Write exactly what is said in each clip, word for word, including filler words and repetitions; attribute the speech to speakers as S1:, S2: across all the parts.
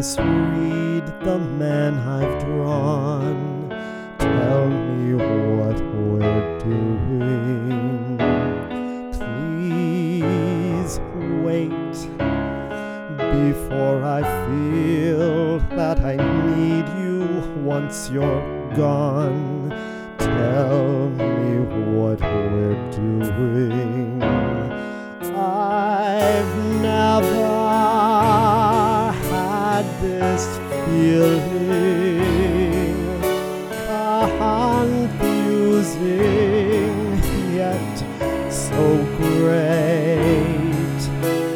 S1: misread the man I've drawn. Tell me what we're doing. Please wait before I feel that I need you once you're gone. Tell me what we're doing. I've never had this feeling, confusing yet so great.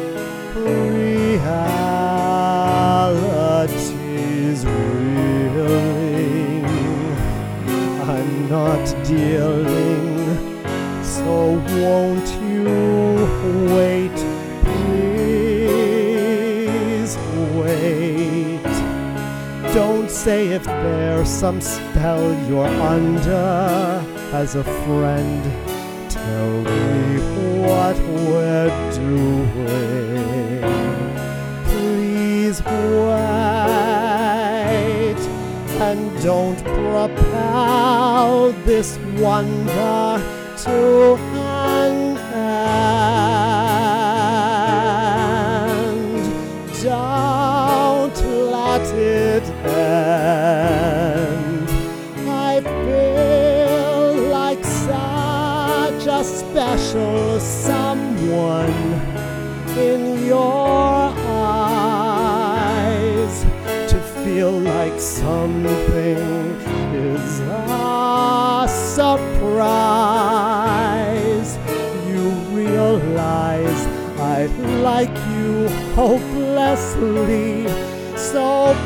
S1: Reality's reeling. I'm not dealing, so won't you wait? Please wait. Don't say if there's some spell you're under. As a friend, tell me what we're doing. Please wait, and don't propel this wonder to an end. Don't let it end. I feel like such a special someone in your eyes. To feel like something is a surprise. You realize I'd like you hopelessly, so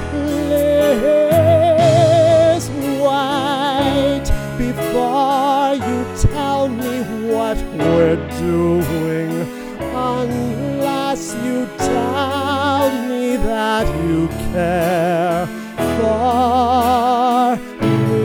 S1: please wait before you tell me what we're doing. Unless you tell me that you care for me.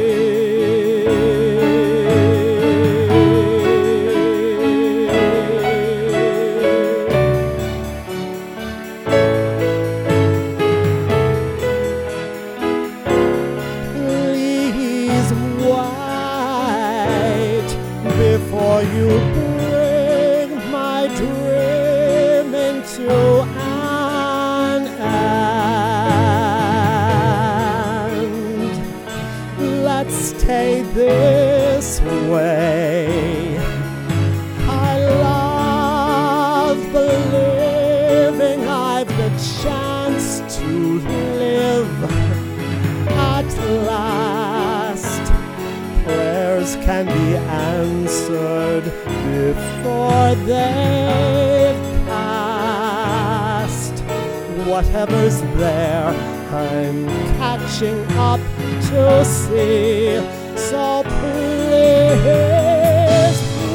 S1: Please wait before you bring my dream into an end. Let's stay this way. I love believing I've the chance to live at last. Prayers can be answered before they've passed. Whatever's there, I'm catching up to see. So please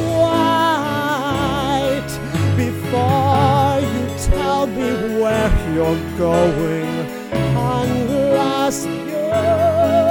S1: wait before you tell me where you're going. Unless you